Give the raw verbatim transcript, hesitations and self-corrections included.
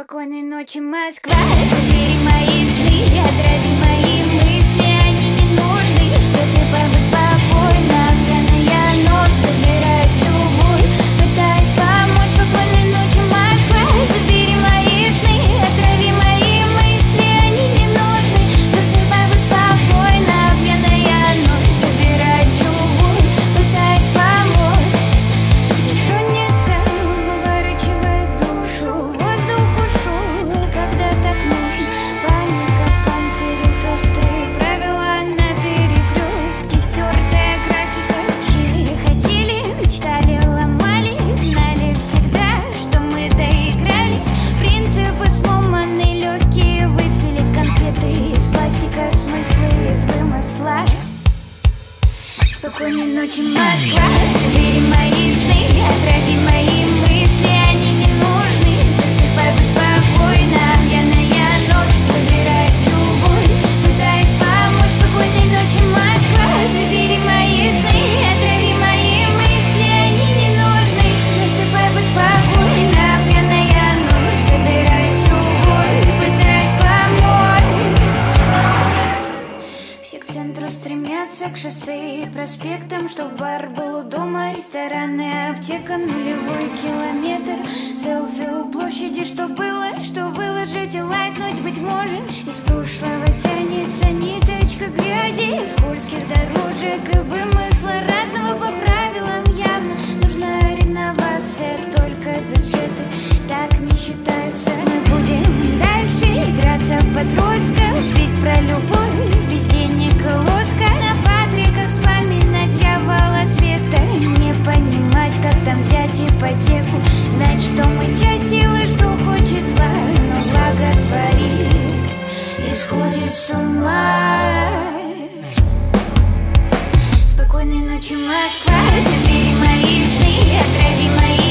Спокойной ночи, Москва. Забери мои сны, отрави мои мысли, они не нужны. Засыпай бы спокойно, пьяная ночь забирает всю боль, пытаясь помочь. Спокойной ночи, Москва. Забери мои сны, отрави мои мысли, они не нужны. Засыпай бы спокойно, пьяная ночь забирает всю боль, пытаясь помочь. Бессонница выворачивает душу, воздух ушел, когда так нужно. Паника в панцире пестрые, правила на перекрестке, стертая графика ручей. Хотели, мечтали, ломали, знали всегда, что мы доигрались. Принципы сломаны, легкие выцвели конфеты из пластика, смыслы из вымысла. Спокойной ночи, Москва. Забери мои сны, отрави мои мысли, они не нужны. Засыпай бы спокойно, пьяная ночь собирает всю боль, пытаясь помочь. Спокойной ночи, Москва. Забери мои сны, отрави мои мысли, они не нужны. Засыпай бы спокойно, пьяная ночь собирает всю боль, пытаясь помочь. Все к центру стремятся, к шоссе и проспектам, чтоб бар был у дома, рестораны, аптека, нулевой километр. Селфи у площади, что было, что выложить и лайкнуть, быть может. Из прошлого тянется ниточка грязи, скользких дорожек и вымысла разного по правилам явно. Нужна реновация, только бюджеты так не считаются. Мы будем дальше играться в подростков, петь про любовь, без денег и лоска, на Патриках вспоминать дьявола света, не понимать, как там взять ипотеку, знать, что мы часть силы, что хочет зла, но благо творит и сходит с ума. Спокойной ночи, Москва. Забери мои сны, отрави мои